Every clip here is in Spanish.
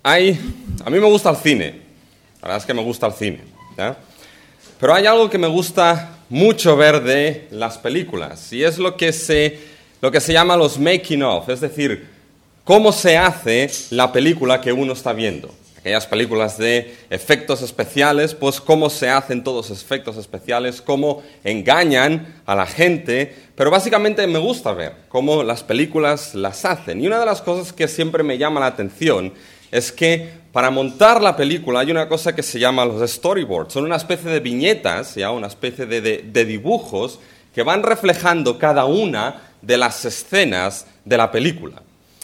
A mí me gusta el cine, la verdad es que me gusta el cine, ¿ya? Pero hay algo que me gusta mucho ver de las películas, y es lo que se llama los making of, es decir, cómo se hace la película que uno está viendo. Aquellas películas de efectos especiales, pues cómo se hacen todos los efectos especiales, cómo engañan a la gente, pero básicamente me gusta ver cómo las películas las hacen. Y una de las cosas que siempre me llama la atención es que para montar la película hay una cosa que se llama los storyboards. Son una especie de viñetas, ¿ya? Una especie de dibujos que van reflejando cada una de las escenas de la película.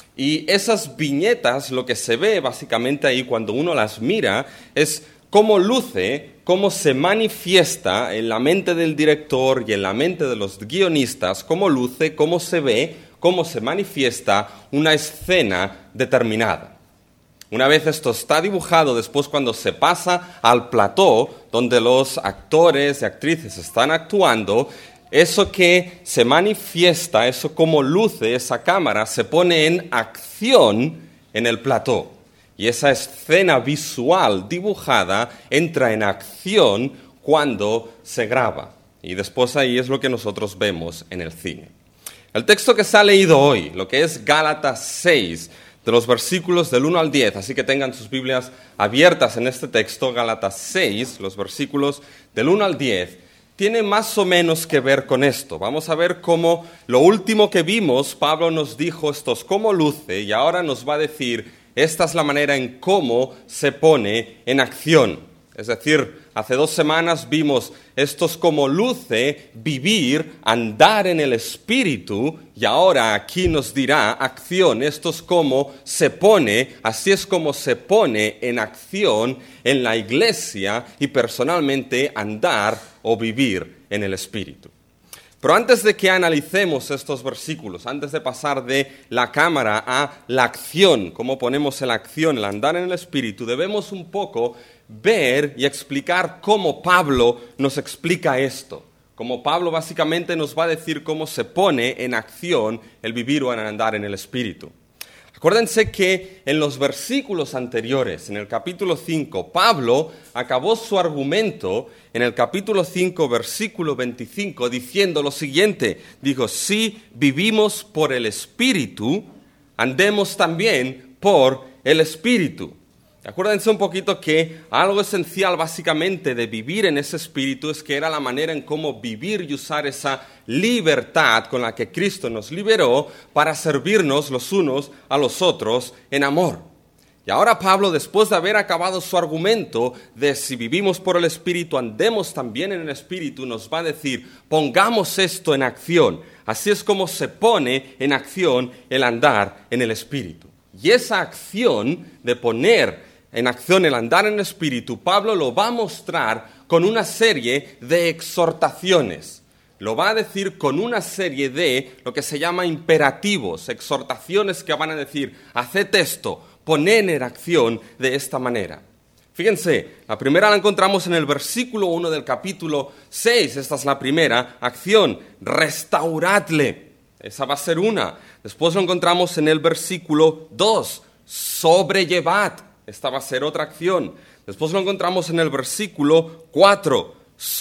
Y esas viñetas, lo que se ve básicamente ahí cuando uno las mira, es cómo luce, cómo se manifiesta en la mente del director y en la mente de los guionistas, cómo luce, cómo se ve, cómo se manifiesta una escena determinada. Una vez esto está dibujado, después cuando se pasa al plató, donde los actores y actrices están actuando, eso que se manifiesta, eso como luce esa cámara, se pone en acción en el plató. Y esa escena visual dibujada entra en acción cuando se graba. Y después ahí es lo que nosotros vemos en el cine. El texto que se ha leído hoy, lo que es Gálatas 6, de los versículos del 1 al 10, así que tengan sus Biblias abiertas en este texto, Gálatas 6, los versículos del 1 al 10, tiene más o menos que ver con esto. Vamos a ver cómo lo último que vimos, Pablo nos dijo esto es cómo luce, y ahora nos va a decir, esta es la manera en cómo se pone en acción. Es decir, hace 2 semanas vimos esto es como luce, vivir, andar en el Espíritu, y ahora aquí nos dirá acción, esto es como se pone, así es como se pone en acción en la iglesia y personalmente andar o vivir en el Espíritu. Pero antes de que analicemos estos versículos, antes de pasar de la cámara a la acción, cómo ponemos en la acción, el andar en el Espíritu, debemos un poco ver y explicar cómo Pablo nos explica esto. Cómo Pablo básicamente nos va a decir cómo se pone en acción el vivir o el andar en el Espíritu. Acuérdense que en los versículos anteriores, en el capítulo 5, Pablo acabó su argumento en el capítulo 5, versículo 25, diciendo lo siguiente. Dijo, si vivimos por el Espíritu, andemos también por el Espíritu. Acuérdense un poquito que algo esencial básicamente de vivir en ese espíritu es que era la manera en cómo vivir y usar esa libertad con la que Cristo nos liberó para servirnos los unos a los otros en amor. Y ahora Pablo, después de haber acabado su argumento de si vivimos por el espíritu, andemos también en el espíritu, nos va a decir, pongamos esto en acción. Así es como se pone en acción el andar en el espíritu. Y esa acción de poner en acción el andar en el Espíritu, Pablo lo va a mostrar con una serie de exhortaciones. Lo va a decir con una serie de lo que se llama imperativos, exhortaciones que van a decir, haced esto, poned en acción de esta manera. Fíjense, la primera la encontramos en el versículo 1 del capítulo 6, esta es la primera acción, restauradle, esa va a ser una. Después lo encontramos en el versículo 2, sobrellevad. Esta va a ser otra acción. Después lo encontramos en el versículo 4.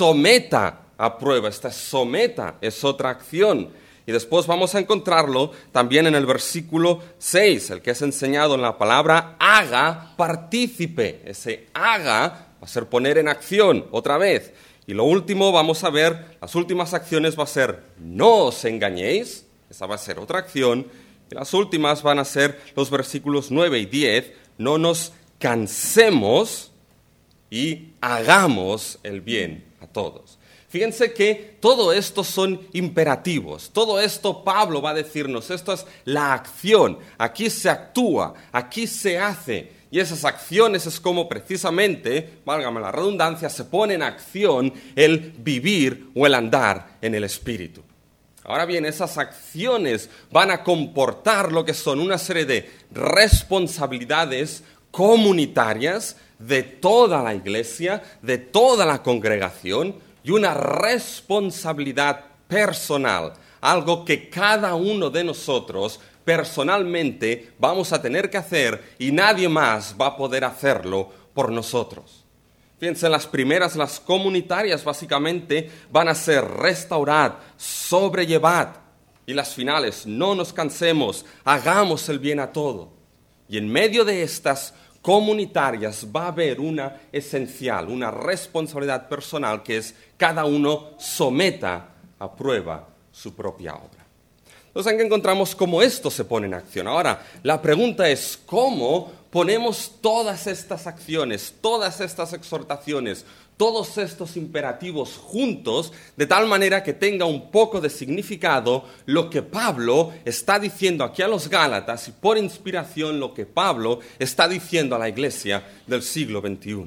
Someta a prueba. Esta someta es otra acción. Y después vamos a encontrarlo también en el versículo 6, el que es enseñado en la palabra haga partícipe. Ese haga va a ser poner en acción otra vez. Y lo último vamos a ver, las últimas acciones va a ser no os engañéis. Esa va a ser otra acción. Y las últimas van a ser los versículos 9 y 10. No nos cansemos y hagamos el bien a todos. Fíjense que todo esto son imperativos. Todo esto Pablo va a decirnos, esto es la acción. Aquí se actúa, aquí se hace. Y esas acciones es como precisamente, válgame la redundancia, se pone en acción el vivir o el andar en el Espíritu. Ahora bien, esas acciones van a comportar lo que son una serie de responsabilidades comunitarias de toda la iglesia, de toda la congregación, y una responsabilidad personal, algo que cada uno de nosotros personalmente vamos a tener que hacer y nadie más va a poder hacerlo por nosotros. Fíjense, las primeras, las comunitarias, básicamente van a ser restaurad, sobrellevad. Y las finales, no nos cansemos, hagamos el bien a todo. Y en medio de estas comunitarias va a haber una esencial, una responsabilidad personal, que es cada uno someta a prueba su propia obra. Entonces, aquí encontramos cómo esto se pone en acción. Ahora, la pregunta es, ¿cómo ponemos todas estas acciones, todas estas exhortaciones, todos estos imperativos juntos, de tal manera que tenga un poco de significado lo que Pablo está diciendo aquí a los Gálatas y por inspiración lo que Pablo está diciendo a la iglesia del siglo XXI?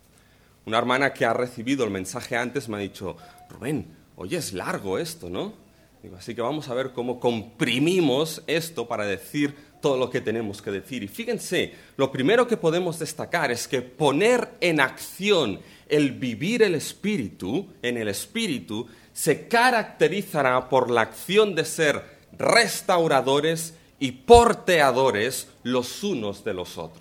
Una hermana que ha recibido el mensaje antes me ha dicho, Rubén, oye, es largo esto, ¿no? Digo, así que vamos a ver cómo comprimimos esto para decir todo lo que tenemos que decir. Y fíjense, lo primero que podemos destacar es que poner en acción el vivir el Espíritu, en el Espíritu, se caracterizará por la acción de ser restauradores y porteadores los unos de los otros.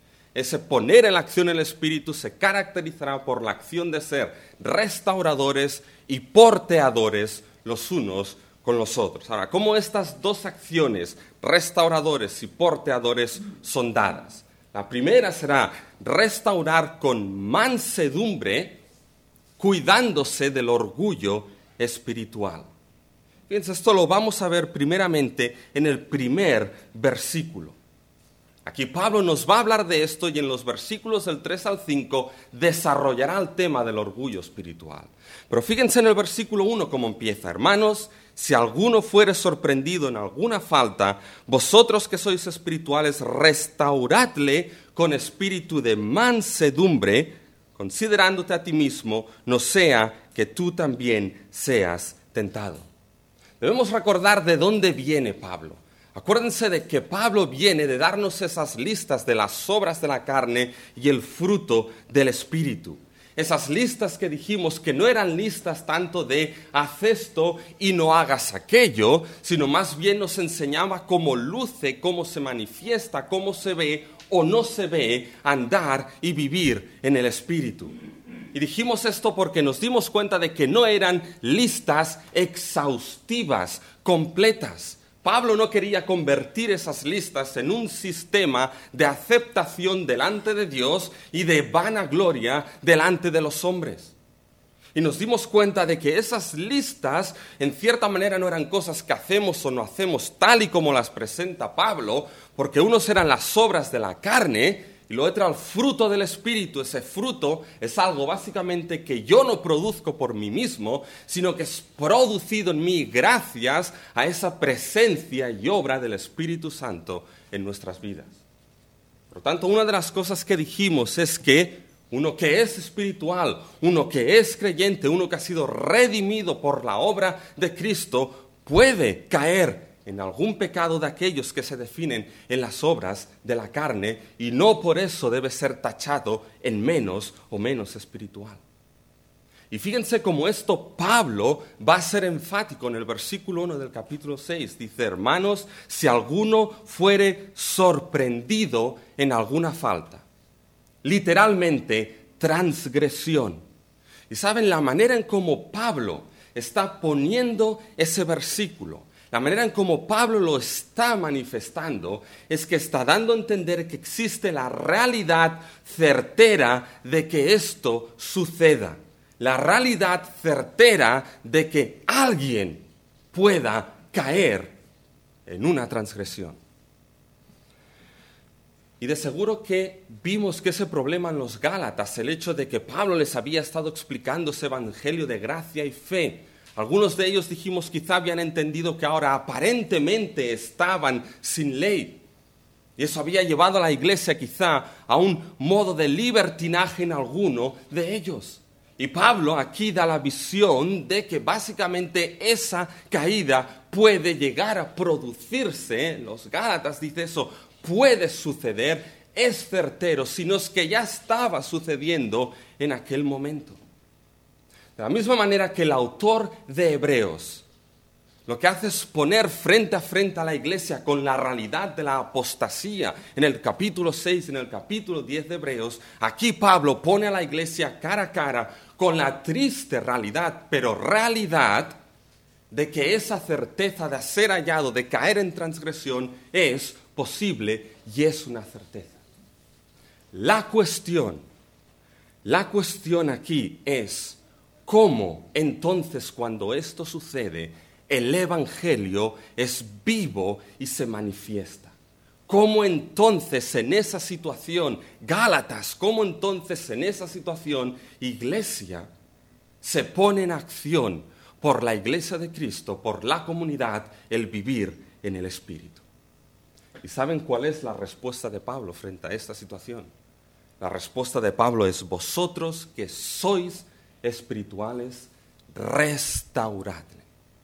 Ese poner en acción el Espíritu se caracterizará por la acción de ser restauradores y porteadores los unos con los otros. Ahora, ¿cómo estas dos acciones, restauradores y porteadores, son dadas? La primera será restaurar con mansedumbre, cuidándose del orgullo espiritual. Fíjense, esto lo vamos a ver primeramente en el primer versículo. Aquí Pablo nos va a hablar de esto y en los versículos del 3 al 5 desarrollará el tema del orgullo espiritual. Pero fíjense en el versículo 1 cómo empieza. Hermanos, si alguno fuere sorprendido en alguna falta, vosotros que sois espirituales, restauradle con espíritu de mansedumbre, considerándote a ti mismo, no sea que tú también seas tentado. Debemos recordar de dónde viene Pablo. Acuérdense de que Pablo viene de darnos esas listas de las obras de la carne y el fruto del Espíritu. Esas listas que dijimos que no eran listas tanto de haz esto y no hagas aquello, sino más bien nos enseñaba cómo luce, cómo se manifiesta, cómo se ve o no se ve andar y vivir en el Espíritu. Y dijimos esto porque nos dimos cuenta de que no eran listas exhaustivas, completas. Pablo no quería convertir esas listas en un sistema de aceptación delante de Dios y de vanagloria delante de los hombres. Y nos dimos cuenta de que esas listas, en cierta manera, no eran cosas que hacemos o no hacemos tal y como las presenta Pablo, porque unos eran las obras de la carne y lo otro el fruto del Espíritu. Ese fruto es algo básicamente que yo no produzco por mí mismo, sino que es producido en mí gracias a esa presencia y obra del Espíritu Santo en nuestras vidas. Por lo tanto, una de las cosas que dijimos es que uno que es espiritual, uno que es creyente, uno que ha sido redimido por la obra de Cristo, puede caer en algún pecado de aquellos que se definen en las obras de la carne y no por eso debe ser tachado en menos o menos espiritual. Y fíjense cómo esto Pablo va a ser enfático en el versículo 1 del capítulo 6. Dice, hermanos, si alguno fuere sorprendido en alguna falta. Literalmente, transgresión. Y saben, la manera en cómo Pablo está poniendo ese versículo, la manera en cómo Pablo lo está manifestando es que está dando a entender que existe la realidad certera de que esto suceda. La realidad certera de que alguien pueda caer en una transgresión. Y de seguro que vimos que ese problema en los Gálatas, el hecho de que Pablo les había estado explicando ese evangelio de gracia y fe, algunos de ellos dijimos quizá habían entendido que ahora aparentemente estaban sin ley. Y eso había llevado a la iglesia quizá a un modo de libertinaje en alguno de ellos. Y Pablo aquí da la visión de que básicamente esa caída puede llegar a producirse. Los Gálatas dice eso, puede suceder, es certero, sino es que ya estaba sucediendo en aquel momento. De la misma manera que el autor de Hebreos Lo que hace es poner frente a frente a la iglesia con la realidad de la apostasía. En el capítulo 6, en el capítulo 10 de Hebreos, aquí Pablo pone a la iglesia cara a cara con la triste realidad, pero realidad de que esa certeza de ser hallado, de caer en transgresión, es posible y es una certeza. La cuestión aquí es cómo entonces cuando esto sucede, el Evangelio es vivo y se manifiesta. ¿Cómo entonces en esa situación, Gálatas, cómo entonces en esa situación, iglesia, se pone en acción por la iglesia de Cristo, por la comunidad, el vivir en el Espíritu? ¿Y saben cuál es la respuesta de Pablo frente a esta situación? La respuesta de Pablo es: vosotros que sois espirituales, restauradle.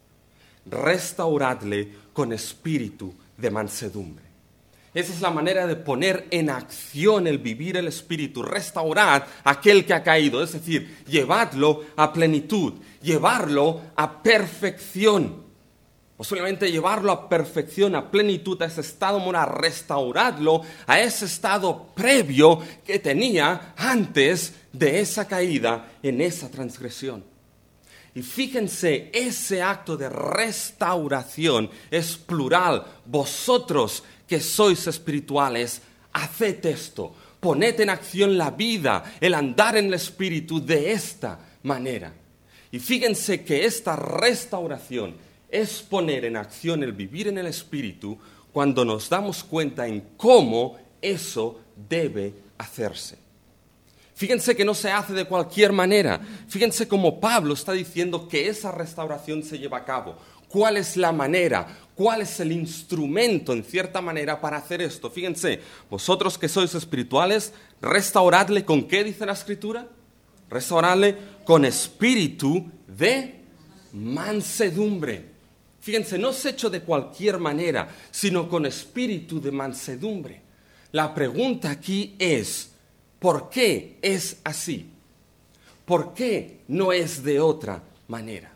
Restauradle con espíritu de mansedumbre. Esa es la manera de poner en acción el vivir el espíritu. Restaurad a aquel que ha caído, es decir, llevadlo a plenitud, llevarlo a perfección. Posiblemente llevarlo a perfección, a plenitud, a ese estado moral, restauradlo a ese estado previo que tenía antes de esa caída en esa transgresión. Y fíjense, ese acto de restauración es plural. Vosotros que sois espirituales, haced esto. Poned en acción la vida, el andar en el Espíritu de esta manera. Y fíjense que esta restauración es poner en acción el vivir en el Espíritu cuando nos damos cuenta en cómo eso debe hacerse. Fíjense que no se hace de cualquier manera. Fíjense cómo Pablo está diciendo que esa restauración se lleva a cabo. ¿Cuál es la manera? ¿Cuál es el instrumento, en cierta manera, para hacer esto? Fíjense, vosotros que sois espirituales, restauradle ¿con qué dice la Escritura? Restauradle con espíritu de mansedumbre. Fíjense, no es hecho de cualquier manera, sino con espíritu de mansedumbre. La pregunta aquí es: ¿por qué es así? ¿Por qué no es de otra manera?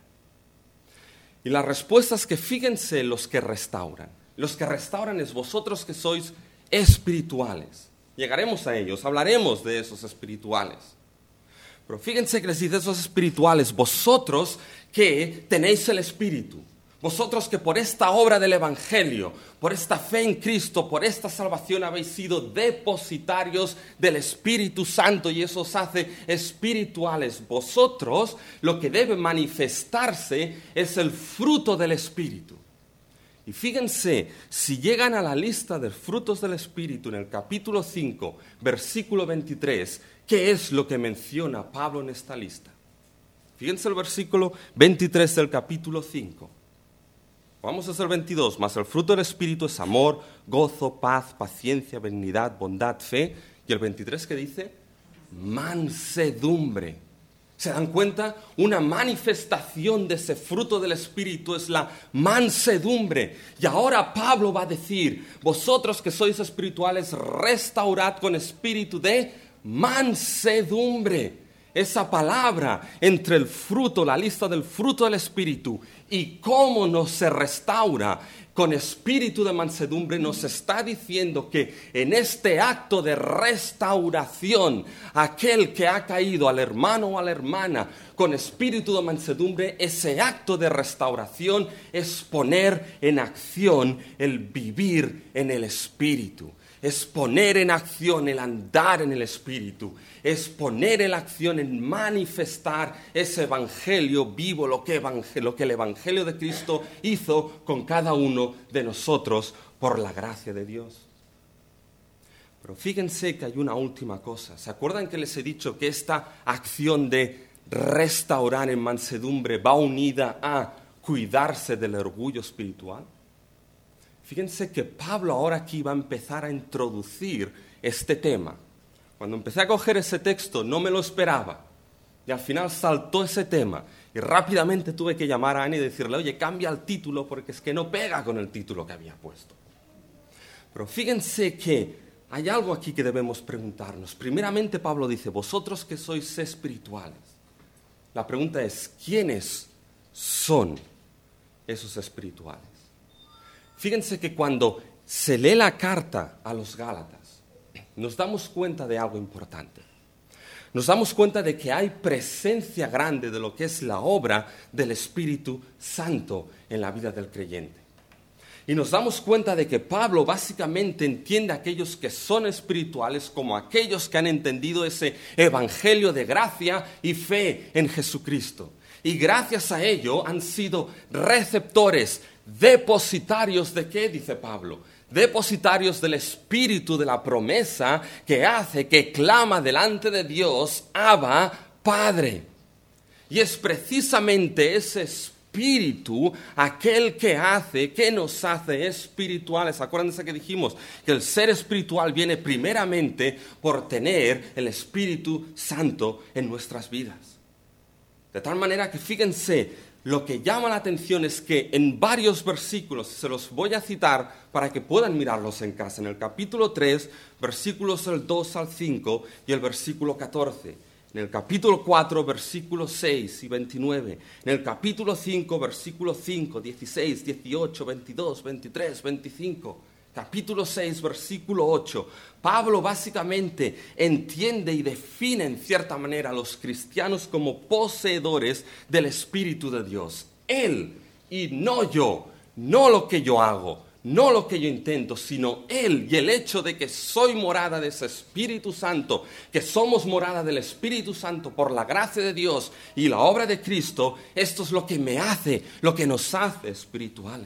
Y la respuesta es que fíjense los que restauran. Los que restauran es vosotros que sois espirituales. Llegaremos a ellos, hablaremos de esos espirituales. Pero fíjense que les dice esos espirituales, vosotros que tenéis el Espíritu. Vosotros que por esta obra del Evangelio, por esta fe en Cristo, por esta salvación habéis sido depositarios del Espíritu Santo y eso os hace espirituales. Vosotros lo que debe manifestarse es el fruto del Espíritu. Y fíjense, si llegan a la lista de frutos del Espíritu en el capítulo 5, versículo 23, ¿qué es lo que menciona Pablo en esta lista? Fíjense el versículo 23 del capítulo 5. Vamos a hacer 22, mas el fruto del Espíritu es amor, gozo, paz, paciencia, benignidad, bondad, fe. Y el 23 que dice, mansedumbre. ¿Se dan cuenta? Una manifestación de ese fruto del Espíritu es la mansedumbre. Y ahora Pablo va a decir, vosotros que sois espirituales, restaurad con espíritu de mansedumbre. Esa palabra entre el fruto, la lista del fruto del Espíritu y cómo nos se restaura con espíritu de mansedumbre, nos está diciendo que en este acto de restauración, aquel que ha caído, al hermano o a la hermana, con espíritu de mansedumbre, ese acto de restauración es poner en acción el vivir en el Espíritu. Es poner en acción el andar en el Espíritu, es poner en acción en manifestar ese Evangelio vivo, lo que el Evangelio de Cristo hizo con cada uno de nosotros por la gracia de Dios. Pero fíjense que hay una última cosa. ¿Se acuerdan que les he dicho que esta acción de restaurar en mansedumbre va unida a cuidarse del orgullo espiritual? Fíjense que Pablo ahora aquí va a empezar a introducir este tema. Cuando empecé a coger ese texto no me lo esperaba. Y al final saltó ese tema. Y rápidamente tuve que llamar a Ana y decirle, oye, cambia el título porque es que no pega con el título que había puesto. Pero fíjense que hay algo aquí que debemos preguntarnos. Primeramente Pablo dice, vosotros que sois espirituales. La pregunta es, ¿quiénes son? esos espirituales. Fíjense que cuando se lee la carta a los Gálatas, nos damos cuenta de algo importante. Nos damos cuenta de que hay presencia grande de lo que es la obra del Espíritu Santo en la vida del creyente. Y nos damos cuenta de que Pablo básicamente entiende a aquellos que son espirituales como aquellos que han entendido ese evangelio de gracia y fe en Jesucristo. Y gracias a ello han sido receptores, depositarios de ¿qué? Dice Pablo. Depositarios del Espíritu de la promesa que hace, que clama delante de Dios, Abba, Padre. Y es precisamente ese Espíritu aquel que nos hace espirituales. Acuérdense que dijimos que el ser espiritual viene primeramente por tener el Espíritu Santo en nuestras vidas. De tal manera que fíjense, lo que llama la atención es que en varios versículos, se los voy a citar para que puedan mirarlos en casa, en el capítulo 3, versículos del 2 al 5 y el versículo 14, en el capítulo 4, versículos 6 y 29, en el capítulo 5, versículos 5, 16, 18, 22, 23, 25, capítulo 6, versículo 8, Pablo básicamente entiende y define en cierta manera a los cristianos como poseedores del Espíritu de Dios. Él y no yo, no lo que yo hago, no lo que yo intento, sino Él y el hecho de que soy morada de ese Espíritu Santo, que somos morada del Espíritu Santo por la gracia de Dios y la obra de Cristo, esto es lo que me hace, lo que nos hace espirituales.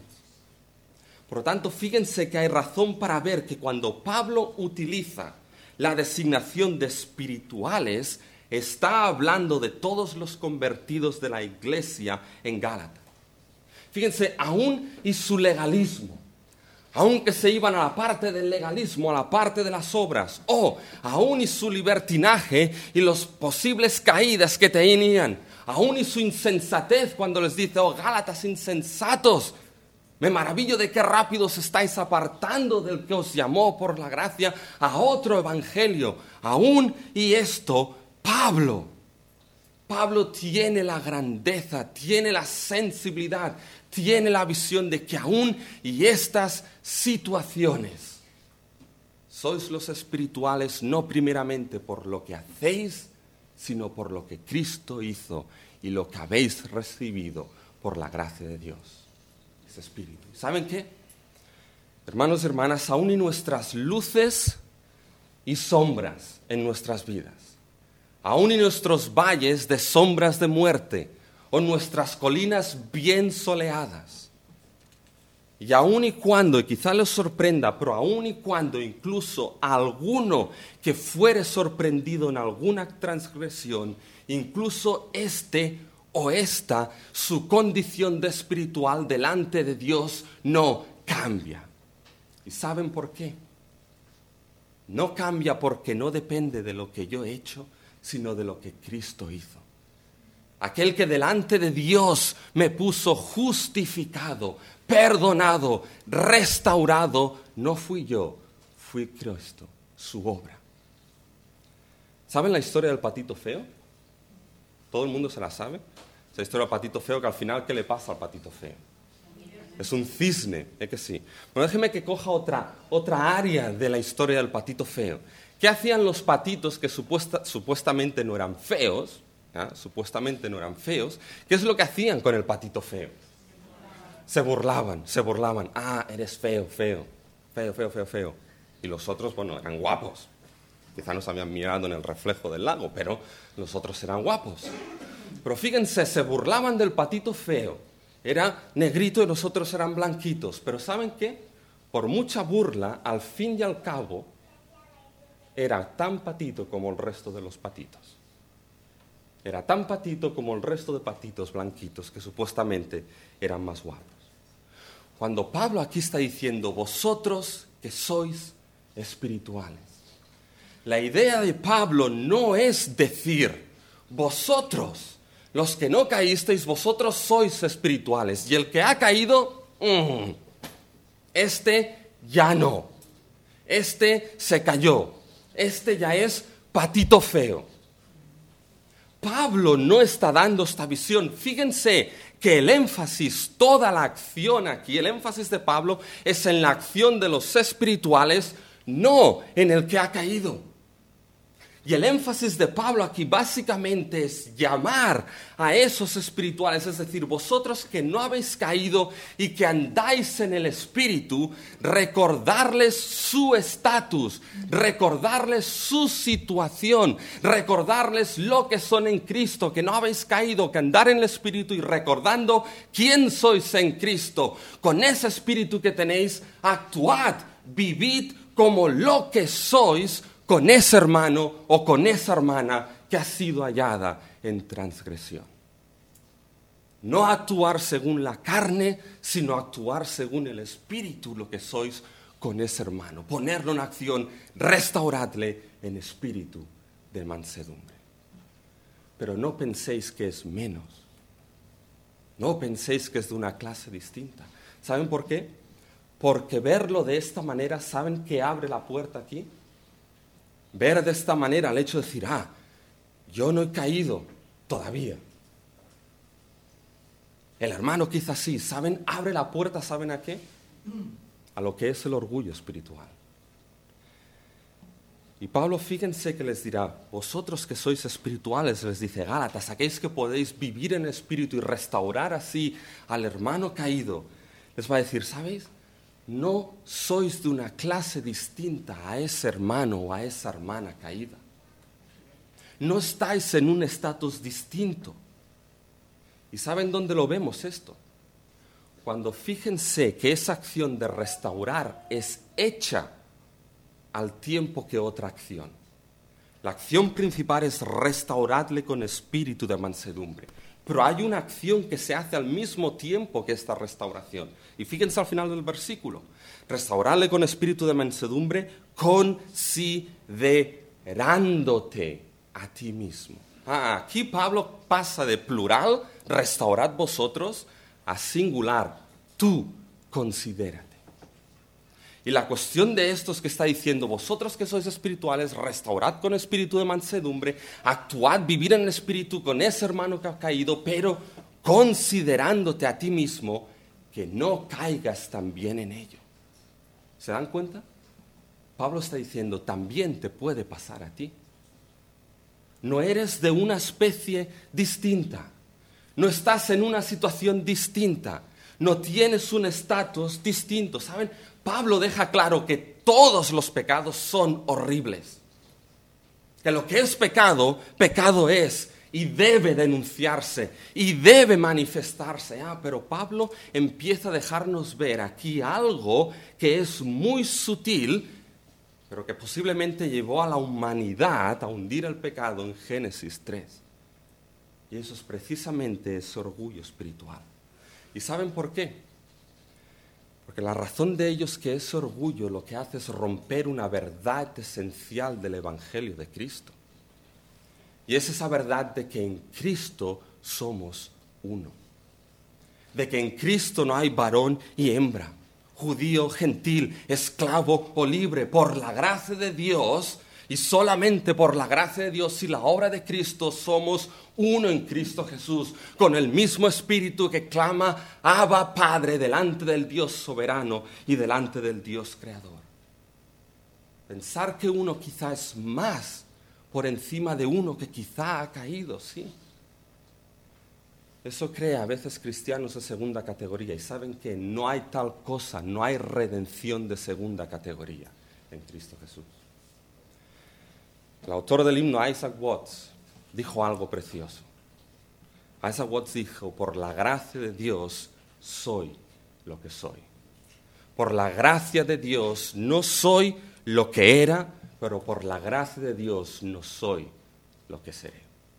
Por lo tanto, fíjense que hay razón para ver que cuando Pablo utiliza la designación de espirituales, está hablando de todos los convertidos de la iglesia en Gálatas. Fíjense, aún y su legalismo, aunque se iban a la parte del legalismo, a la parte de las obras, o aún y su libertinaje y las posibles caídas que tenían, aún y su insensatez cuando les dice, oh Gálatas insensatos, me maravillo de qué rápido os estáis apartando del que os llamó por la gracia a otro evangelio. Aún y esto, Pablo tiene la grandeza, tiene la sensibilidad, tiene la visión de que aún y estas situaciones sois los espirituales no primeramente por lo que hacéis, sino por lo que Cristo hizo y lo que habéis recibido por la gracia de Dios. Ese espíritu. ¿Saben qué? Hermanos y hermanas, aún y nuestras luces y sombras en nuestras vidas, aún y nuestros valles de sombras de muerte, o nuestras colinas bien soleadas, y aún y cuando, y quizá les sorprenda, pero aún y cuando incluso alguno que fuere sorprendido en alguna transgresión, incluso o esta, su condición de espiritual delante de Dios no cambia. ¿Y saben por qué? No cambia porque no depende de lo que yo he hecho, sino de lo que Cristo hizo. Aquel que delante de Dios me puso justificado, perdonado, restaurado, no fui yo, fui Cristo, su obra. ¿Saben la historia del patito feo? ¿Todo el mundo se la sabe? Esa historia del patito feo, que al final, ¿qué le pasa al patito feo? Es un cisne, ¿es que sí? Bueno, déjeme que coja otra área de la historia del patito feo. ¿Qué hacían los patitos que supuestamente no eran feos? Supuestamente no eran feos. ¿Qué es lo que hacían con el patito feo? Se burlaban. Ah, eres feo. Y los otros, bueno, eran guapos. Quizá nos habían mirado en el reflejo del lago, pero los otros eran guapos. Pero fíjense, se burlaban del patito feo. Era negrito y los otros eran blanquitos. Pero ¿saben qué? Por mucha burla, al fin y al cabo, era tan patito como el resto de los patitos. Era tan patito como el resto de patitos blanquitos que supuestamente eran más guapos. Cuando Pablo aquí está diciendo, vosotros que sois espirituales, la idea de Pablo no es decir, vosotros, los que no caísteis, vosotros sois espirituales. Y el que ha caído, ya no. Se cayó. Ya es patito feo. Pablo no está dando esta visión. Fíjense que el énfasis, toda la acción aquí, el énfasis de Pablo es en la acción de los espirituales, no en el que ha caído. Y el énfasis de Pablo aquí básicamente es llamar a esos espirituales, es decir, vosotros que no habéis caído y que andáis en el Espíritu, recordarles su estatus, recordarles su situación, recordarles lo que son en Cristo, que no habéis caído, que andar en el Espíritu y recordando quién sois en Cristo. Con ese Espíritu que tenéis, actuad, vivid como lo que sois, con ese hermano o con esa hermana que ha sido hallada en transgresión. No actuar según la carne, sino actuar según el Espíritu, lo que sois con ese hermano. Ponerlo en acción, restauradle en espíritu de mansedumbre. Pero no penséis que es menos. No penséis que es de una clase distinta. ¿Saben por qué? Porque verlo de esta manera, ¿saben qué abre la puerta aquí? Ver de esta manera el hecho de decir, yo no he caído todavía. El hermano quizás sí, ¿saben? Abre la puerta, ¿saben a qué? A lo que es el orgullo espiritual. Y Pablo, fíjense que les dirá, vosotros que sois espirituales, les dice Gálatas, aquellos que podéis vivir en espíritu y restaurar así al hermano caído, les va a decir, ¿sabéis? No sois de una clase distinta a ese hermano o a esa hermana caída. No estáis en un estatus distinto. ¿Y saben dónde lo vemos esto? Cuando fíjense que esa acción de restaurar es hecha al tiempo que otra acción. La acción principal es restaurarle con espíritu de mansedumbre. Pero hay una acción que se hace al mismo tiempo que esta restauración. Y fíjense al final del versículo. Restaurarle con espíritu de mansedumbre, considerándote a ti mismo. Aquí Pablo pasa de plural, restaurad vosotros, a singular, tú considérate. Y la cuestión de esto es que está diciendo, vosotros que sois espirituales, restaurad con espíritu de mansedumbre, actuad, vivir en el espíritu con ese hermano que ha caído, pero considerándote a ti mismo que no caigas también en ello. ¿Se dan cuenta? Pablo está diciendo, también te puede pasar a ti. No eres de una especie distinta, no estás en una situación distinta, no tienes un estatus distinto, ¿saben? Pablo deja claro que todos los pecados son horribles. Que lo que es pecado, pecado es y debe denunciarse y debe manifestarse. Pero Pablo empieza a dejarnos ver aquí algo que es muy sutil, pero que posiblemente llevó a la humanidad a hundir el pecado en Génesis 3. Y eso es precisamente ese orgullo espiritual. ¿Y saben por qué? Porque la razón de ello es que ese orgullo lo que hace es romper una verdad esencial del Evangelio de Cristo. Y es esa verdad de que en Cristo somos uno. De que en Cristo no hay varón y hembra, judío, gentil, esclavo o libre. Por la gracia de Dios y solamente por la gracia de Dios y la obra de Cristo somos uno en Cristo Jesús, con el mismo Espíritu que clama, Abba Padre, delante del Dios soberano y delante del Dios creador. Pensar que uno quizá es más por encima de uno que quizá ha caído, sí. Eso crea a veces cristianos de segunda categoría y saben que no hay tal cosa, no hay redención de segunda categoría en Cristo Jesús. El autor del himno, Isaac Watts, dijo algo precioso. Isaac Watts dijo, por la gracia de Dios soy lo que soy. Por la gracia de Dios no soy lo que era, pero por la gracia de Dios no soy lo que seré.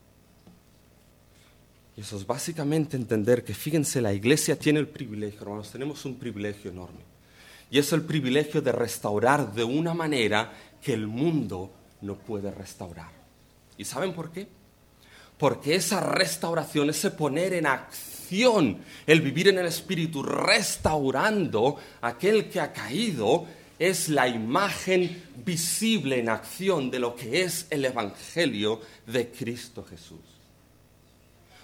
Y eso es básicamente entender que, fíjense, la iglesia tiene el privilegio, hermanos, tenemos un privilegio enorme. Y es el privilegio de restaurar de una manera que el mundo no puede restaurar. ¿Y saben por qué? Porque esa restauración, ese poner en acción, el vivir en el Espíritu, restaurando a aquel que ha caído, es la imagen visible en acción de lo que es el Evangelio de Cristo Jesús.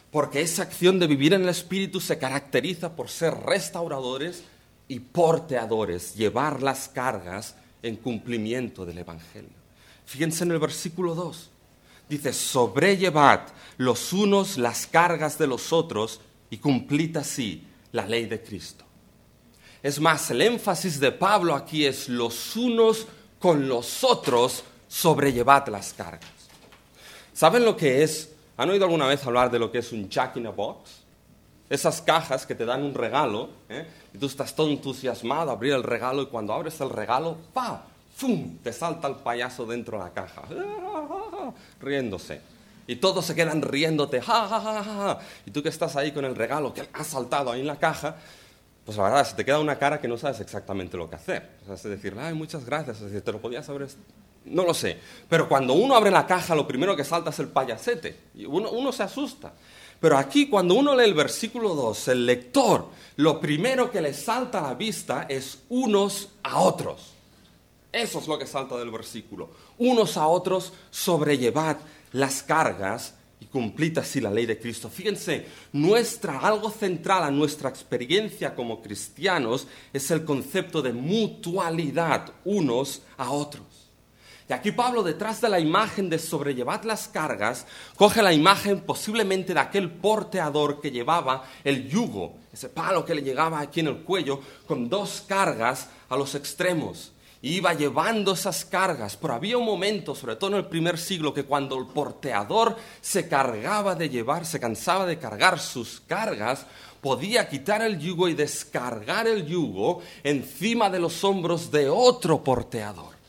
Porque esa acción de vivir en el Espíritu se caracteriza por ser restauradores y porteadores, llevar las cargas en cumplimiento del Evangelio. Fíjense en el versículo 2. Dice, sobrellevad los unos las cargas de los otros y cumplid así la ley de Cristo. Es más, el énfasis de Pablo aquí es los unos con los otros sobrellevad las cargas. ¿Saben lo que es? ¿Han oído alguna vez hablar de lo que es un Jack in a Box? Esas cajas que te dan un regalo, y tú estás todo entusiasmado a abrir el regalo y cuando abres el regalo, ¡pa! ¡Fum! Te salta el payaso dentro de la caja, riéndose. Y todos se quedan riéndote, ¡ja, ja, ja, ja! Y tú que estás ahí con el regalo que has saltado ahí en la caja, pues la verdad, se te queda una cara que no sabes exactamente lo que hacer. O sea, es decir, ¡ay, muchas gracias! Es decir, te lo podías haber... No lo sé. Pero cuando uno abre la caja, lo primero que salta es el payasete. Y uno se asusta. Pero aquí, cuando uno lee el versículo 2, el lector, lo primero que le salta a la vista es unos a otros. Eso es lo que salta del versículo. Unos a otros sobrellevad las cargas y cumplid así la ley de Cristo. Fíjense, algo central a nuestra experiencia como cristianos es el concepto de mutualidad unos a otros. Y aquí Pablo, detrás de la imagen de sobrellevad las cargas, coge la imagen posiblemente de aquel porteador que llevaba el yugo, ese palo que le llegaba aquí en el cuello, con dos cargas a los extremos. Y iba llevando esas cargas, pero había un momento, sobre todo en el primer siglo, que cuando el porteador se cansaba de cargar sus cargas, podía quitar el yugo y descargar el yugo encima de los hombros de otro porteador.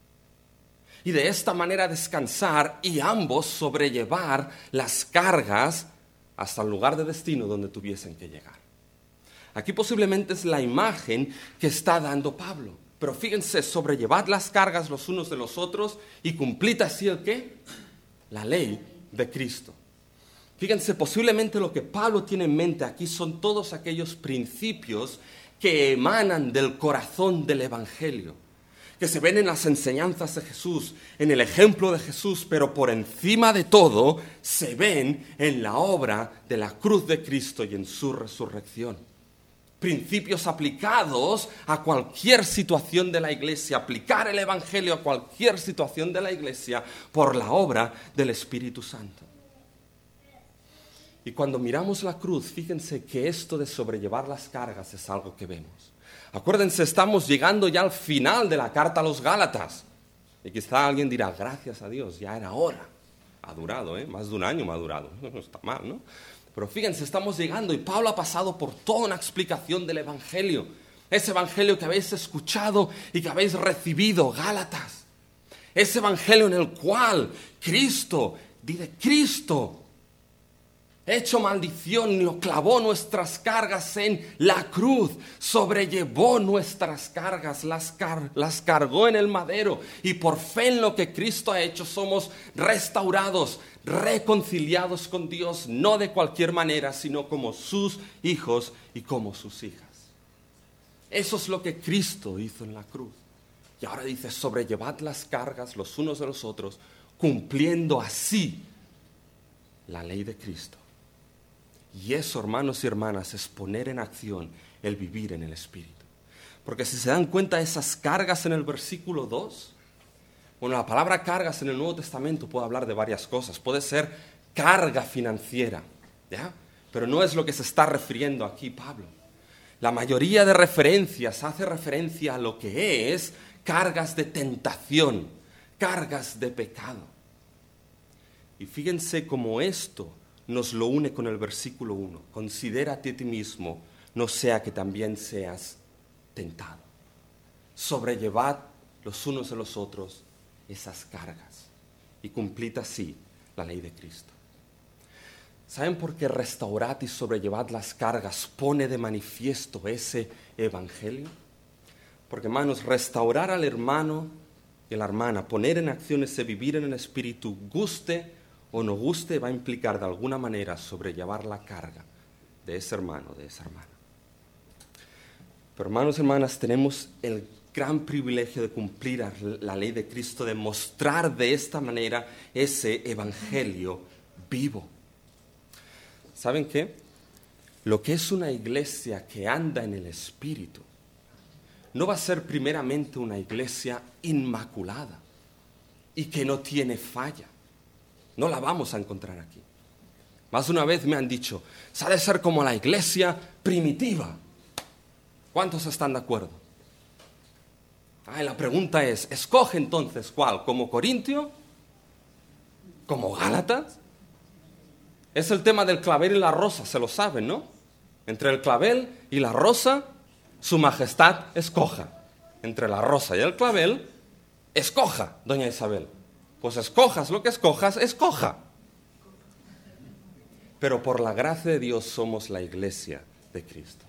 Y de esta manera descansar y ambos sobrellevar las cargas hasta el lugar de destino donde tuviesen que llegar. Aquí posiblemente es la imagen que está dando Pablo. Pero fíjense, sobrellevad las cargas los unos de los otros y cumplid así ¿el qué? La ley de Cristo. Fíjense, posiblemente lo que Pablo tiene en mente aquí son todos aquellos principios que emanan del corazón del Evangelio, que se ven en las enseñanzas de Jesús, en el ejemplo de Jesús, pero por encima de todo se ven en la obra de la cruz de Cristo y en su resurrección. Principios aplicados a cualquier situación de la iglesia, aplicar el Evangelio a cualquier situación de la iglesia por la obra del Espíritu Santo. Y cuando miramos la cruz, fíjense que esto de sobrellevar las cargas es algo que vemos. Acuérdense, estamos llegando ya al final de la carta a los Gálatas. Y quizá alguien dirá, gracias a Dios, ya era hora. Ha durado, más de un año me ha durado. No está mal, ¿no? Pero fíjense, estamos llegando y Pablo ha pasado por toda una explicación del Evangelio. Ese Evangelio que habéis escuchado y que habéis recibido, Gálatas. Ese Evangelio en el cual Cristo, hecho maldición, lo clavó nuestras cargas en la cruz, sobrellevó nuestras cargas, las cargó en el madero y por fe en lo que Cristo ha hecho somos restaurados, reconciliados con Dios, no de cualquier manera, sino como sus hijos y como sus hijas. Eso es lo que Cristo hizo en la cruz. Y ahora dice, sobrellevad las cargas los unos de los otros, cumpliendo así la ley de Cristo. Y eso, hermanos y hermanas, es poner en acción el vivir en el Espíritu. Porque si se dan cuenta, esas cargas en el versículo 2, bueno, la palabra cargas en el Nuevo Testamento puede hablar de varias cosas. Puede ser carga financiera, ¿ya? Pero no es lo que se está refiriendo aquí Pablo. La mayoría de referencias hace referencia a lo que es cargas de tentación, cargas de pecado. Y fíjense cómo esto nos lo une con el versículo 1. Considérate a ti mismo, no sea que también seas tentado. Sobrellevad los unos de los otros esas cargas y cumplid así la ley de Cristo. ¿Saben por qué restaurad y sobrellevad las cargas pone de manifiesto ese evangelio? Porque, hermanos, restaurar al hermano y a la hermana, poner en acción ese vivir en el Espíritu, guste o no guste, va a implicar de alguna manera sobrellevar la carga de ese hermano, de esa hermana. Pero, hermanos y hermanas, tenemos el gran privilegio de cumplir la ley de Cristo, de mostrar de esta manera ese evangelio vivo. ¿saben qué? Lo que es una iglesia que anda en el Espíritu no va a ser primeramente una iglesia inmaculada y que no tiene falla. No la vamos a encontrar aquí. Más de una vez me han dicho, se ha de ser como la iglesia primitiva. ¿Cuántos están de acuerdo? La pregunta es, escoge entonces ¿cuál? ¿Como Corintio? ¿Como Gálatas? Es el tema del clavel y la rosa, se lo saben, ¿no? Entre el clavel y la rosa, su majestad escoja. Entre la rosa y el clavel, escoja, doña Isabel. Pues escojas lo que escojas, escoja. Pero por la gracia de Dios somos la iglesia de Cristo.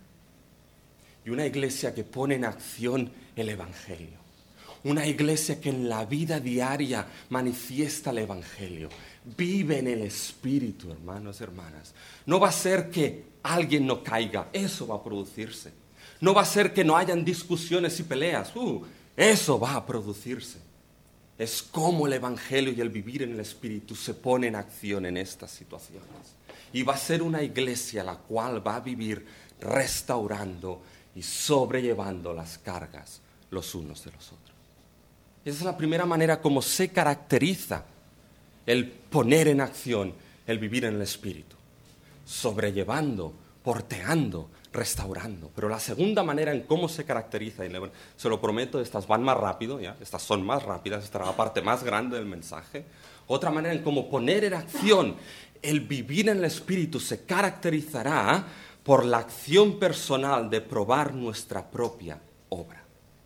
Y una iglesia que pone en acción el Evangelio. Una iglesia que en la vida diaria manifiesta el Evangelio. Vive en el Espíritu, hermanos y hermanas. No va a ser que alguien no caiga, eso va a producirse. No va a ser que no hayan discusiones y peleas, eso va a producirse. Es como el Evangelio y el vivir en el Espíritu se pone en acción en estas situaciones. Y va a ser una iglesia la cual va a vivir restaurando y sobrellevando las cargas los unos de los otros. Esa es la primera manera como se caracteriza el poner en acción el vivir en el Espíritu. Sobrellevando, porteando, restaurando. Pero la segunda manera en cómo se caracteriza, y se lo prometo, estas van más rápido, ¿ya? Estas son más rápidas, esta es la parte más grande del mensaje. Otra manera en cómo poner en acción el vivir en el Espíritu se caracterizará por la acción personal de probar nuestra propia obra.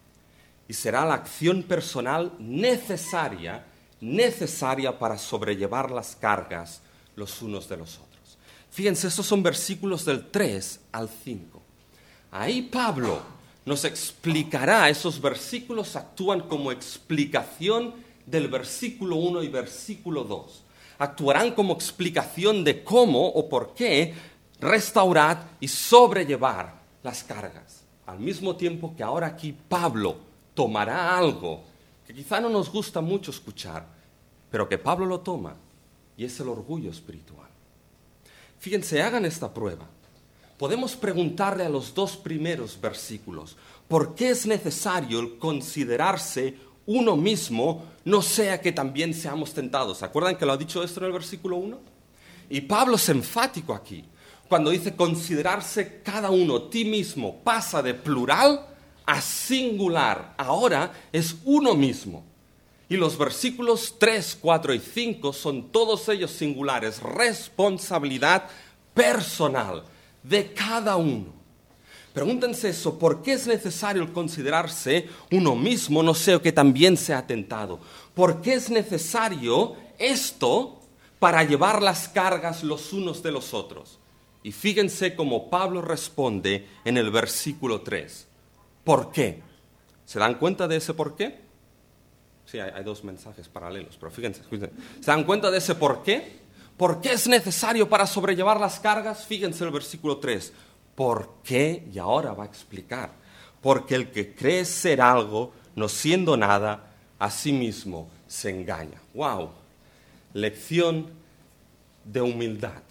Y será la acción personal necesaria para sobrellevar las cargas los unos de los otros. Fíjense, estos son versículos del 3 al 5. Ahí Pablo nos explicará, esos versículos actúan como explicación del versículo 1 y versículo 2. Actuarán como explicación de cómo o por qué restaurar y sobrellevar las cargas. Al mismo tiempo que ahora aquí Pablo tomará algo que quizá no nos gusta mucho escuchar, pero que Pablo lo toma, y es el orgullo espiritual. Fíjense, hagan esta prueba. Podemos preguntarle a los dos primeros versículos, ¿por qué es necesario el considerarse uno mismo, no sea que también seamos tentados? ¿Se acuerdan que lo ha dicho esto en el versículo 1? Y Pablo es enfático aquí. Cuando dice considerarse cada uno, ti mismo, pasa de plural a singular. Ahora es uno mismo. Y los versículos 3, 4 y 5 son todos ellos singulares. Responsabilidad personal de cada uno. Pregúntense eso, ¿por qué es necesario el considerarse uno mismo, no sea que también sea tentado? ¿Por qué es necesario esto para llevar las cargas los unos de los otros? Y fíjense cómo Pablo responde en el versículo 3. ¿Por qué? ¿Se dan cuenta de ese por qué? Sí, hay dos mensajes paralelos, pero fíjense. ¿Se dan cuenta de ese por qué? ¿Por qué es necesario para sobrellevar las cargas? Fíjense el versículo 3. ¿Por qué? Y ahora va a explicar. Porque el que cree ser algo, no siendo nada, a sí mismo se engaña. ¡Wow! Lección de humildad.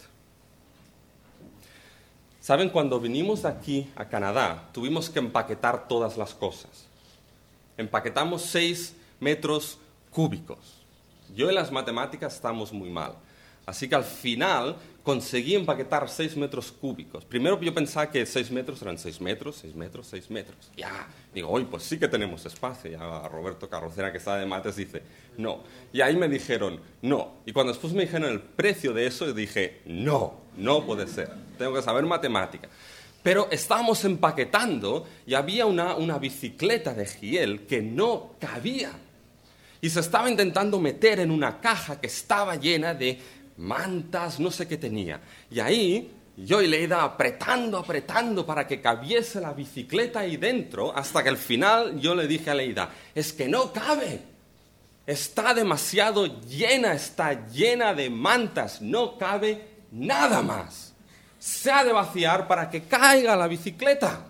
¿Saben? Cuando vinimos de aquí a Canadá, tuvimos que empaquetar todas las cosas. Empaquetamos 6 metros cúbicos. Yo en las matemáticas estamos muy mal. Así que al final conseguí empaquetar 6 metros cúbicos. Primero yo pensaba que 6 metros eran 6 metros, 6 metros, 6 metros. Ya, digo, oye, pues sí que tenemos espacio. Ya Roberto Carrocera, que sabe de mates, dice, no. Y ahí me dijeron, no. Y cuando después me dijeron el precio de eso, yo dije, no, no puede ser. Tengo que saber matemática. Pero estábamos empaquetando y había una bicicleta de Giel que no cabía. Y se estaba intentando meter en una caja que estaba llena de mantas, no sé qué tenía. Y ahí yo y Leida apretando para que cabiese la bicicleta ahí dentro, hasta que al final yo le dije a Leida, es que no cabe. Está demasiado llena, está llena de mantas, no cabe nada más. Se ha de vaciar para que caiga la bicicleta.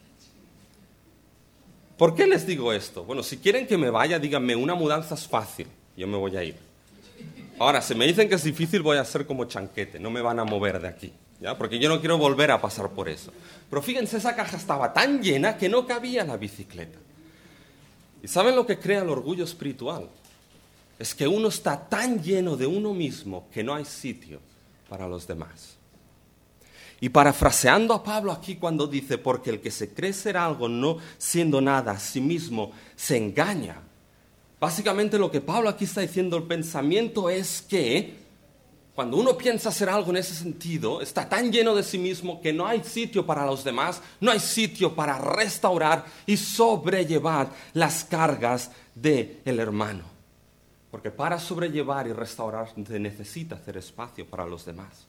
¿Por qué les digo esto? Bueno, si quieren que me vaya, díganme, una mudanza es fácil, yo me voy a ir. Ahora, si me dicen que es difícil, voy a ser como Chanquete, no me van a mover de aquí, ¿ya? Porque yo no quiero volver a pasar por eso. Pero fíjense, esa caja estaba tan llena que no cabía la bicicleta. ¿Y saben lo que crea el orgullo espiritual? Es que uno está tan lleno de uno mismo que no hay sitio para los demás. Y parafraseando a Pablo aquí cuando dice, porque el que se cree ser algo no siendo nada a sí mismo, se engaña. Básicamente lo que Pablo aquí está diciendo, el pensamiento es que cuando uno piensa ser algo en ese sentido, está tan lleno de sí mismo que no hay sitio para los demás, no hay sitio para restaurar y sobrellevar las cargas del hermano. Porque para sobrellevar y restaurar se necesita hacer espacio para los demás.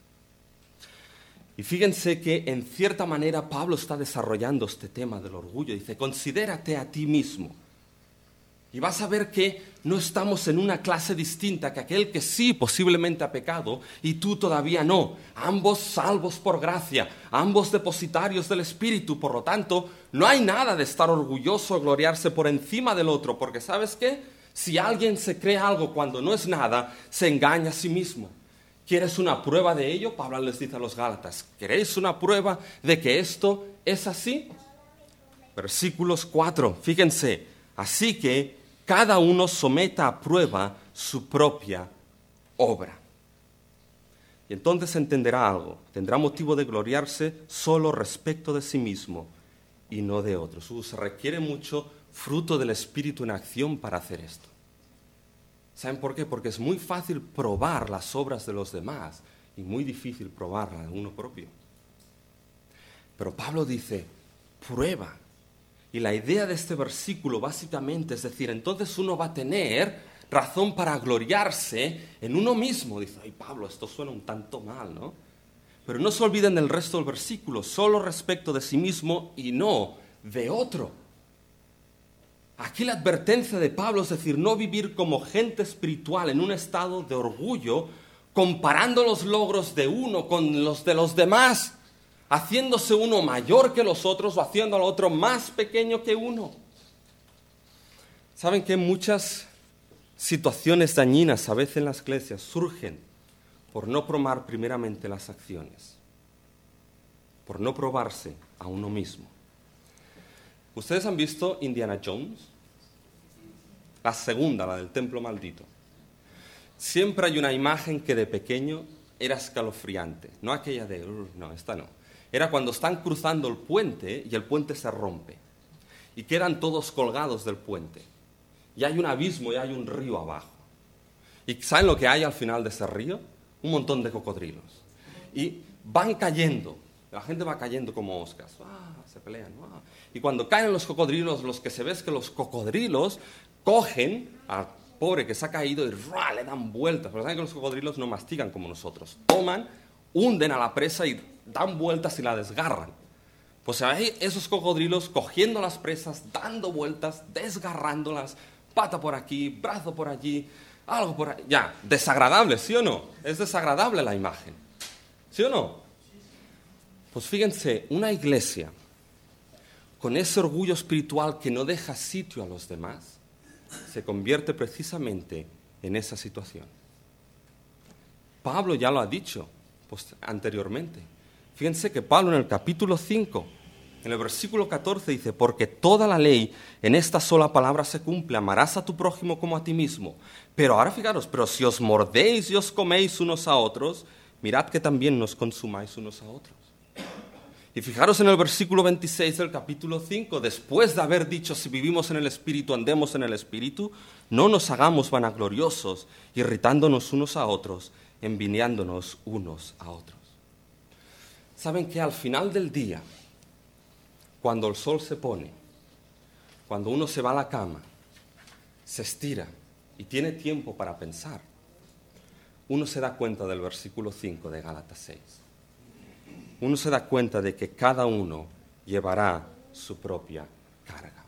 Y fíjense que en cierta manera Pablo está desarrollando este tema del orgullo. Dice, considérate a ti mismo. Y vas a ver que no estamos en una clase distinta que aquel que sí posiblemente ha pecado y tú todavía no. Ambos salvos por gracia, ambos depositarios del Espíritu. Por lo tanto, no hay nada de estar orgulloso o gloriarse por encima del otro. Porque ¿sabes qué? Si alguien se cree algo cuando no es nada, se engaña a sí mismo. ¿Quieres una prueba de ello? Pablo les dice a los Gálatas, ¿queréis una prueba de que esto es así? Versículos 4, fíjense, así que cada uno someta a prueba su propia obra. Y entonces entenderá algo, tendrá motivo de gloriarse solo respecto de sí mismo y no de otros. Se requiere mucho fruto del Espíritu en acción para hacer esto. ¿Saben por qué? Porque es muy fácil probar las obras de los demás y muy difícil probar la de uno propio. Pero Pablo dice, prueba. Y la idea de este versículo básicamente es decir, entonces uno va a tener razón para gloriarse en uno mismo. Dice, ay Pablo, esto suena un tanto mal, ¿no? Pero no se olviden del resto del versículo, solo respecto de sí mismo y no de otro. Aquí la advertencia de Pablo es decir, no vivir como gente espiritual en un estado de orgullo, comparando los logros de uno con los de los demás, haciéndose uno mayor que los otros o haciendo al otro más pequeño que uno. ¿Saben que muchas situaciones dañinas a veces en las iglesias surgen por no probar primeramente las acciones, por no probarse a uno mismo? ¿Ustedes han visto Indiana Jones? La segunda, la del templo maldito. Siempre hay una imagen que de pequeño era escalofriante. No aquella de, no, esta no. Era cuando están cruzando el puente y el puente se rompe. Y quedan todos colgados del puente. Y hay un abismo y hay un río abajo. ¿Y saben lo que hay al final de ese río? Un montón de cocodrilos. Y van cayendo. La gente va cayendo como moscas. Se pelean. Y cuando caen los cocodrilos, los que se ve es que los cocodrilos cogen al pobre que se ha caído y le dan vueltas. Pero saben que los cocodrilos no mastigan como nosotros. Toman, hunden a la presa y dan vueltas y la desgarran. Pues hay esos cocodrilos cogiendo las presas, dando vueltas, desgarrándolas, pata por aquí, brazo por allí, algo por ahí. Ya, desagradable, ¿sí o no? Es desagradable la imagen. ¿Sí o no? Pues fíjense, una iglesia con ese orgullo espiritual que no deja sitio a los demás, se convierte precisamente en esa situación. Pablo ya lo ha dicho anteriormente. Fíjense que Pablo en el capítulo 5, en el versículo 14 dice, porque toda la ley en esta sola palabra se cumple, amarás a tu prójimo como a ti mismo. Pero ahora fijaros, pero si os mordéis y os coméis unos a otros, mirad que también nos consumáis unos a otros. Y fijaros en el versículo 26 del capítulo 5, después de haber dicho, si vivimos en el Espíritu, andemos en el Espíritu, no nos hagamos vanagloriosos, irritándonos unos a otros, envidiándonos unos a otros. ¿Saben que al final del día, cuando el sol se pone, cuando uno se va a la cama, se estira y tiene tiempo para pensar, uno se da cuenta del versículo 5 de Gálatas 6? Uno se da cuenta de que cada uno llevará su propia carga.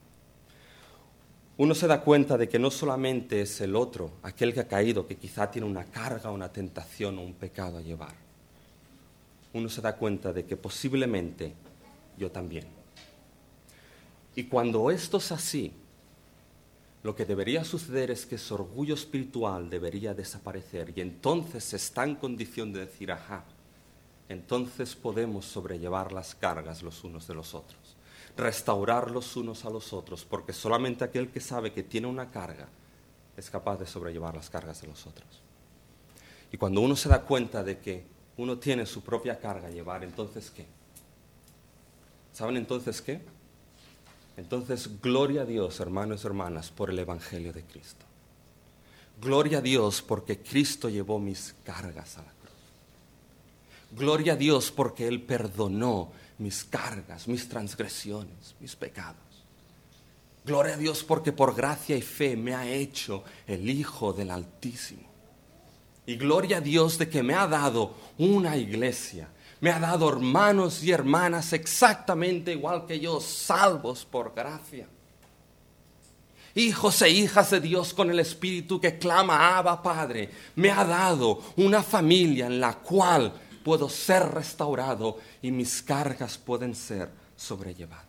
Uno se da cuenta de que no solamente es el otro, aquel que ha caído, que quizá tiene una carga, una tentación o un pecado a llevar. Uno se da cuenta de que posiblemente yo también. Y cuando esto es así, lo que debería suceder es que ese orgullo espiritual debería desaparecer y entonces se está en condición de decir, ajá, entonces podemos sobrellevar las cargas los unos de los otros, restaurar los unos a los otros, porque solamente aquel que sabe que tiene una carga es capaz de sobrellevar las cargas de los otros. Y cuando uno se da cuenta de que uno tiene su propia carga a llevar, ¿entonces qué? ¿Saben entonces qué? Entonces, gloria a Dios, hermanos y hermanas, por el Evangelio de Cristo. Gloria a Dios porque Cristo llevó mis cargas a la cruz. Gloria a Dios porque Él perdonó mis cargas, mis transgresiones, mis pecados. Gloria a Dios porque por gracia y fe me ha hecho el Hijo del Altísimo. Y gloria a Dios de que me ha dado una iglesia, me ha dado hermanos y hermanas exactamente igual que yo, salvos por gracia. Hijos e hijas de Dios con el Espíritu que clama, Abba, Padre. Me ha dado una familia en la cual puedo ser restaurado y mis cargas pueden ser sobrellevadas.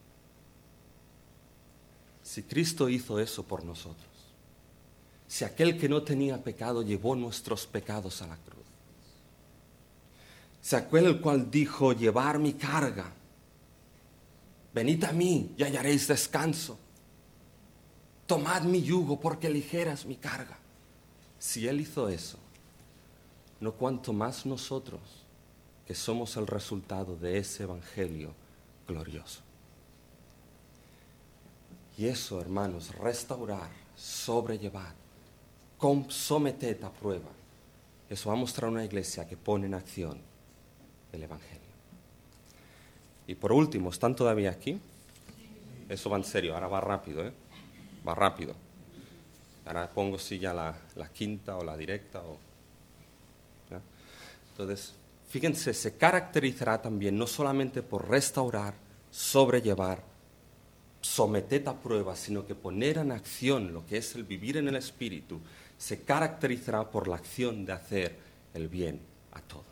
Si Cristo hizo eso por nosotros, si aquel que no tenía pecado llevó nuestros pecados a la cruz, si aquel el cual dijo, llevar mi carga, venid a mí y hallaréis descanso, tomad mi yugo porque ligera es mi carga. Si Él hizo eso, no cuanto más nosotros, que somos el resultado de ese evangelio glorioso. Y eso, hermanos, restaurar, sobrellevar, someter a prueba, eso va a mostrar una iglesia que pone en acción el evangelio. Y por último, ¿están todavía aquí? Eso va en serio, ahora va rápido, va rápido. Ahora pongo sí ya la quinta o la directa. ¿Ya? Entonces, fíjense, se caracterizará también no solamente por restaurar, sobrellevar, someter a prueba, sino que poner en acción lo que es el vivir en el Espíritu, se caracterizará por la acción de hacer el bien a todos.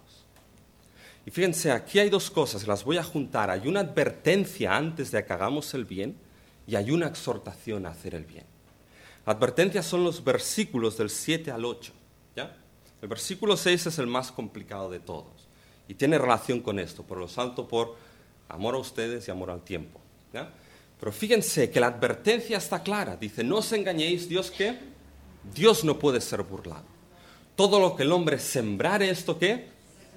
Y fíjense, aquí hay dos cosas, las voy a juntar. Hay una advertencia antes de que hagamos el bien y hay una exhortación a hacer el bien. La advertencia son los versículos del 7 al 8. ¿Ya? El versículo 6 es el más complicado de todos y tiene relación con esto, por lo salto por amor a ustedes y amor al tiempo. ¿Ya? Pero fíjense que la advertencia está clara. Dice, no os engañéis, ¿Dios qué? Dios no puede ser burlado. Todo lo que el hombre sembrare, ¿esto qué?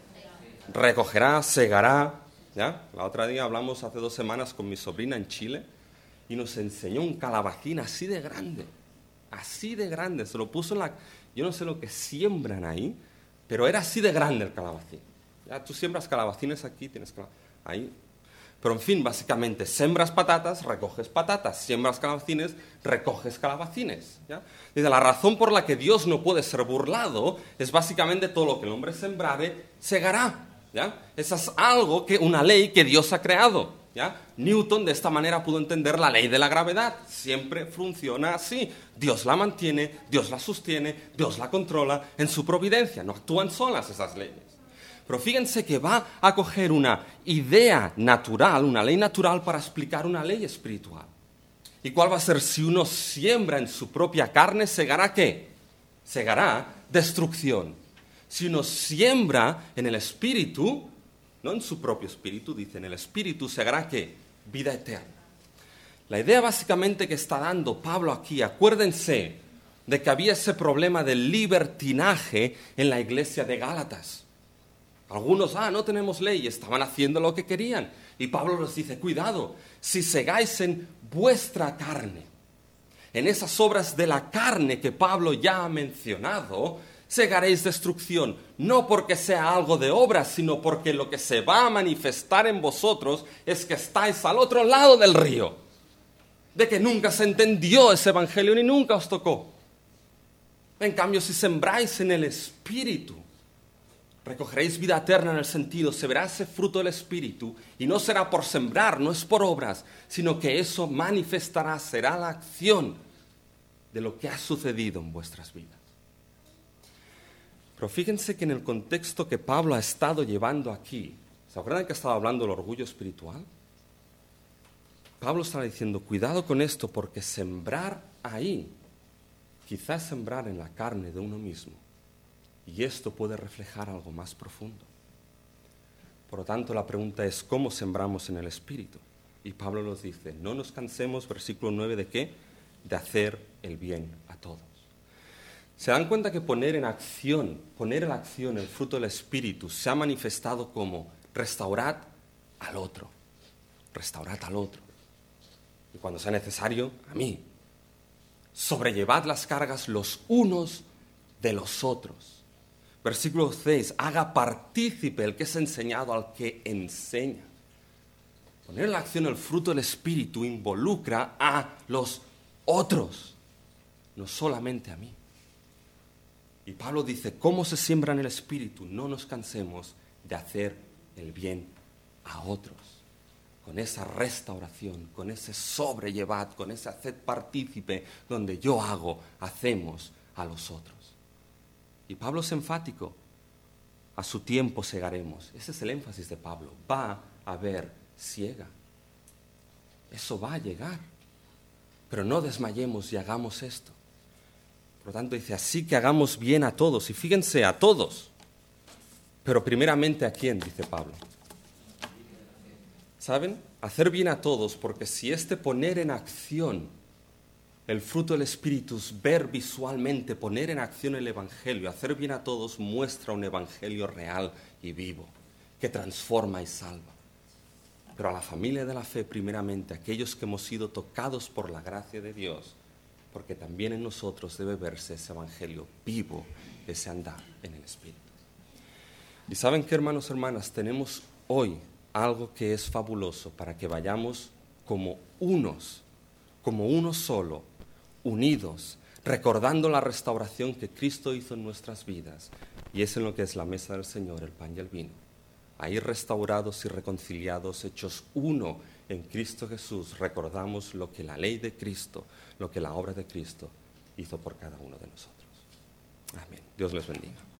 Recogerá, segará. ¿Ya? La otra día hablamos hace 2 semanas con mi sobrina en Chile y nos enseñó un calabacín así de grande. Así de grande. Se lo puso en la... Yo no sé lo que siembran ahí, pero era así de grande el calabacín. ¿Ya? Tú siembras calabacines aquí, tienes ahí. Pero en fin, básicamente, sembras patatas, recoges patatas. Siembras calabacines, recoges calabacines. ¿Ya? Dice, la razón por la que Dios no puede ser burlado es básicamente todo lo que el hombre sembrare, segará. ¿Ya? Esa es algo una ley que Dios ha creado. ¿Ya? Newton de esta manera pudo entender la ley de la gravedad. Siempre funciona así. Dios la mantiene, Dios la sostiene, Dios la controla en su providencia. No actúan solas esas leyes. Pero fíjense que va a coger una idea natural, una ley natural para explicar una ley espiritual. ¿Y cuál va a ser? Si uno siembra en su propia carne, ¿segará qué? Segará destrucción. Si uno siembra en el espíritu, no en su propio espíritu, dice en el espíritu, segará ¿qué? Vida eterna. La idea básicamente que está dando Pablo aquí, acuérdense de que había ese problema del libertinaje en la iglesia de Gálatas. Algunos, no tenemos ley, estaban haciendo lo que querían. Y Pablo les dice, cuidado, si segáis en vuestra carne, en esas obras de la carne que Pablo ya ha mencionado, segaréis destrucción, no porque sea algo de obras, sino porque lo que se va a manifestar en vosotros es que estáis al otro lado del río, de que nunca se entendió ese evangelio ni nunca os tocó. En cambio, si sembráis en el Espíritu, recogeréis vida eterna en el sentido, se verá ese fruto del Espíritu y no será por sembrar, no es por obras, sino que eso manifestará, será la acción de lo que ha sucedido en vuestras vidas. Pero fíjense que en el contexto que Pablo ha estado llevando aquí, ¿se acuerdan que estaba hablando del orgullo espiritual? Pablo está diciendo, cuidado con esto, porque sembrar ahí, quizás sembrar en la carne de uno mismo, y esto puede reflejar algo más profundo. Por lo tanto, la pregunta es, ¿cómo sembramos en el Espíritu? Y Pablo nos dice, no nos cansemos, versículo 9, ¿de qué? De hacer el bien a todos. ¿Se dan cuenta que poner en la acción el fruto del Espíritu se ha manifestado como restaurad al otro? Restaurad al otro. Y cuando sea necesario, a mí. Sobrellevad las cargas los unos de los otros. Versículo 6, haga partícipe el que es enseñado al que enseña. Poner en la acción el fruto del Espíritu involucra a los otros, no solamente a mí. Y Pablo dice, ¿cómo se siembra en el Espíritu? No nos cansemos de hacer el bien a otros. Con esa restauración, con ese sobrellevad, con ese haced partícipe, donde yo hacemos a los otros. Y Pablo es enfático, a su tiempo segaremos. Ese es el énfasis de Pablo, va a haber siega. Eso va a llegar, pero no desmayemos y hagamos esto. Por lo tanto dice, así que hagamos bien a todos, y fíjense, a todos, pero primeramente ¿a quién? Dice Pablo. ¿Saben? Hacer bien a todos, porque si poner en acción el fruto del Espíritu es ver visualmente, poner en acción el Evangelio, hacer bien a todos muestra un Evangelio real y vivo, que transforma y salva. Pero a la familia de la fe, primeramente, aquellos que hemos sido tocados por la gracia de Dios, porque también en nosotros debe verse ese Evangelio vivo, ese andar en el Espíritu. Y ¿saben qué, hermanos y hermanas? Tenemos hoy algo que es fabuloso para que vayamos como uno solo, unidos, recordando la restauración que Cristo hizo en nuestras vidas. Y es en lo que es la mesa del Señor, el pan y el vino. Ahí restaurados y reconciliados, hechos uno en Cristo Jesús, recordamos lo que la ley de Cristo, lo que la obra de Cristo hizo por cada uno de nosotros. Amén. Dios les bendiga.